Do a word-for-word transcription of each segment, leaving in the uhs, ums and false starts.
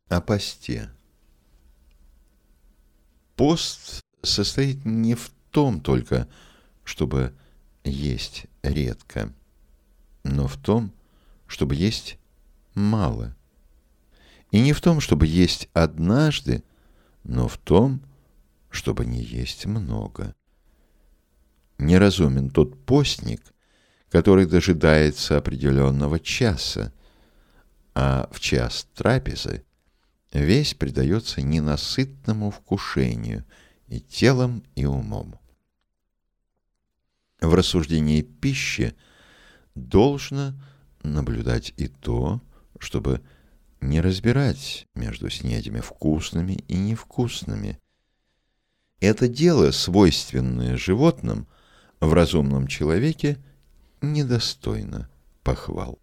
О посте. Пост состоит не в том только, чтобы есть редко, но в том, чтобы есть мало. И не в том, чтобы есть однажды, но в том, чтобы не есть много. Неразумен тот постник, который дожидается определенного часа, а в час трапезы весь предается ненасытному вкушению и телом, и умом. В рассуждении пищи должно наблюдать и то, чтобы не разбирать между снедями вкусными и невкусными. Это дело, свойственное животным, в разумном человеке недостойно похвал.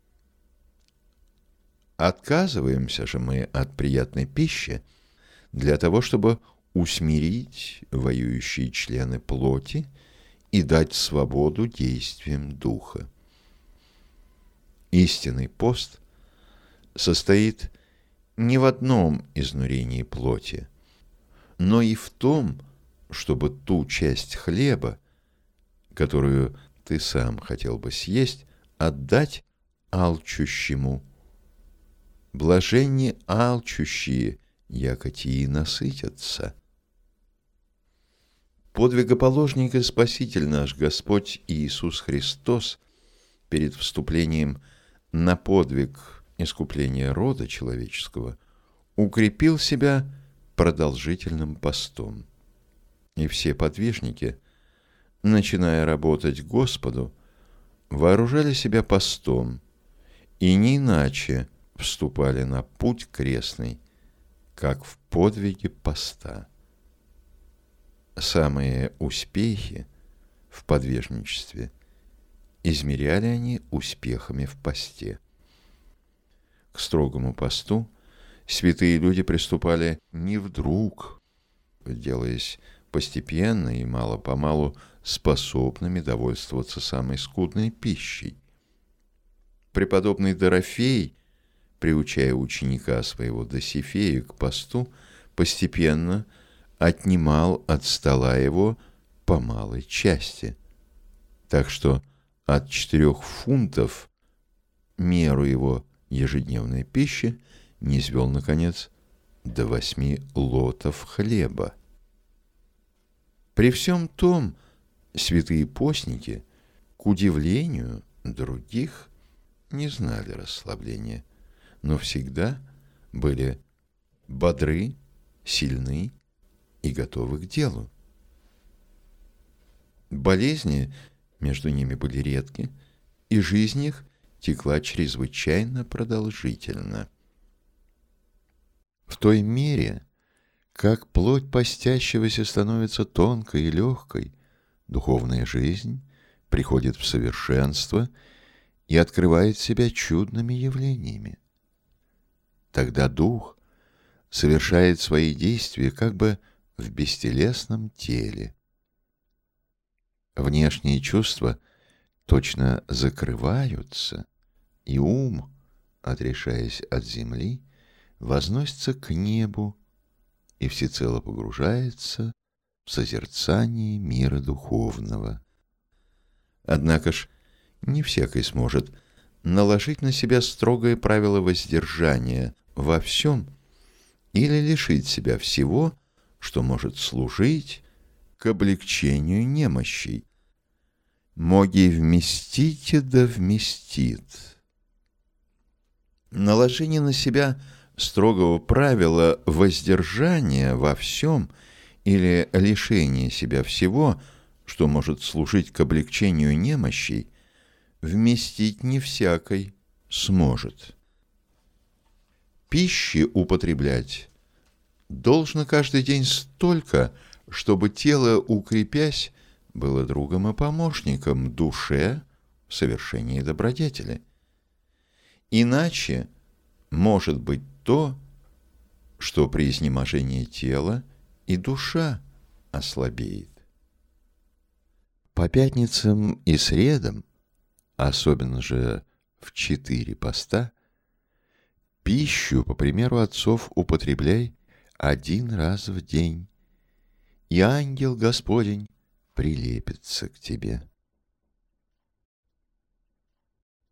Отказываемся же мы от приятной пищи для того, чтобы усмирить воюющие члены плоти и дать свободу действиям духа. Истинный пост состоит не в одном изнурении плоти, но и в том, чтобы ту часть хлеба, которую ты сам хотел бы съесть, отдать алчущему. Блаженни алчущие, яко тии насытятся. Подвигоположник и Спаситель наш Господь Иисус Христос перед вступлением на подвиг искупления рода человеческого укрепил себя продолжительным постом. И все подвижники, начиная работать Господу, вооружали себя постом, и не иначе вступали на путь крестный, как в подвиге поста. Самые успехи в подвижничестве измеряли они успехами в посте. К строгому посту святые люди приступали не вдруг, делаясь постепенно и мало-помалу способными довольствоваться самой скудной пищей. Преподобный Дорофей, приучая ученика своего Досифея к посту, постепенно отнимал от стола его по малой части, так что от четырех фунтов меру его ежедневной пищи низвел, наконец, до восьми лотов хлеба. При всем том, святые постники, к удивлению других, не знали расслабления, но всегда были бодры, сильны и готовы к делу. Болезни между ними были редки, и жизнь их текла чрезвычайно продолжительно. В той мере, как плоть постящегося становится тонкой и легкой, духовная жизнь приходит в совершенство и открывает себя чудными явлениями. Тогда дух совершает свои действия как бы в бестелесном теле. Внешние чувства точно закрываются, и ум, отрешаясь от земли, возносится к небу и всецело погружается в созерцание мира духовного. Однако ж не всякий сможет наложить на себя строгое правило воздержания во всем или лишить себя всего, что может служить к облегчению немощей. «Моги вместите, да вместит». Наложение на себя строгого правила воздержания во всем или лишение себя всего, что может служить к облегчению немощей, вместить не всякой сможет. Пищи употреблять должно каждый день столько, чтобы тело, укрепясь, было другом и помощником душе в совершении добродетели. Иначе может быть то, что при изнеможении тела и душа ослабеет. По пятницам и средам, особенно же в четыре поста, Пищу, по примеру отцов, употребляй один раз в день, и ангел Господень прилепится к тебе.